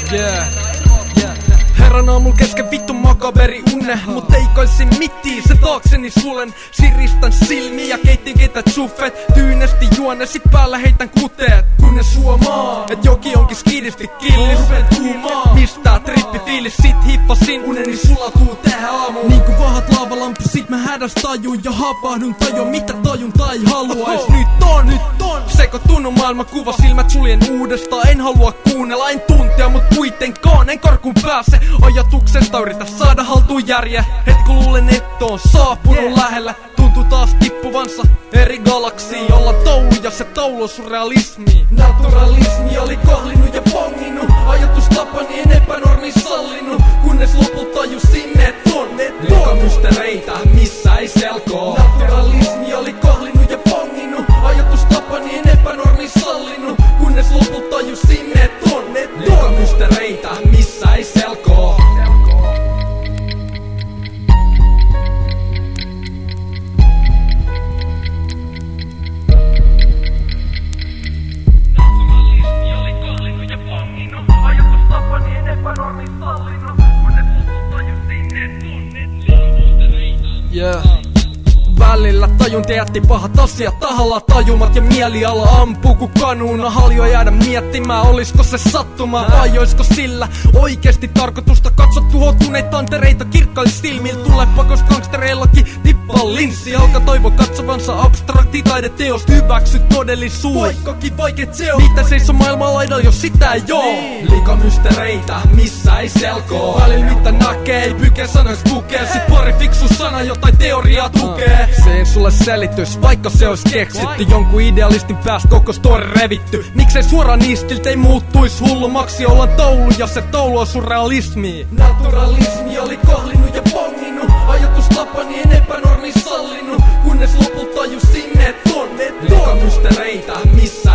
Herran aamulla kesken vittu makaberi une, mut teikaisin mittiin se taakseni sulen. Siristän silmiä ja keittin keitä chuffet. Tyynesti juon sit päällä heitän kuteet. Kun ne suomaa, et joki onkin skidisti killis. Mistää trippi fiilis, sit hippasin. Uneni sulatuu tähän aamuun. Niinku vahat laavalampu, sit mä hädäs tajun ja havahdun. Tajua mitä tajunta ei haluais. Nyt on sekoittunut maailmankuva, silmät suljen uudestaan. En halua kuunnella, en tuntea, mut kuitenkaan en karkuun pääse. Ajatuksesta yritä saada haltuun järje. Hetki kun luulen et on saapunut lähellä. Tuntuu taas tippuvansa eri galaksiin. Olla toulu ja se taulu on surrealismi. Naturalismi oli kohlinut ja ponginut. Ajatustapani en epänormi sallinut. Kunnes lopulta tajusin et on liikamystereitä missä ei selkoo. Naturalismi oli kohlinut ja ponginut. Ajatustapani en epänormi sallinut. Kunnes lopulta tajusin et on liikamystereitä missä ei selkoo. Välillä tajunta jätti pahat asiat tahalla tajumat ja mieliala ampuu kun kanuuna haljo jäädä miettimään olisiko se sattuma vai oisko sillä oikeesti tarkoitusta katso tuhoutuneita tantereita kirkkailis silmillä tulepa koska gangstereillakin tippaa linssi alkaa toivo katsovansa abstrakti taideteosta hyväksy todellisuus vaikkakin vaikeet teot niitä seisoo maailman laidalla jos sitä ei oo liikamystereitä missä ei selkoo välillä mitä näkee ei pyke sanois tukee sit pari fiksu sana jotain teoriaa tukee se ei sulle selitys, vaikka se ois keksitty jonkun idealistin päästä koko story revitty miksei suoraan niistiltä ei muuttuis hullumaksi ollaan toulu ja se toulu on surrealismi naturalismi oli kohlinut ja ponginut ajatustapani en epänormi sallinut kunnes lopulta tajusin et on liikamystereitä missä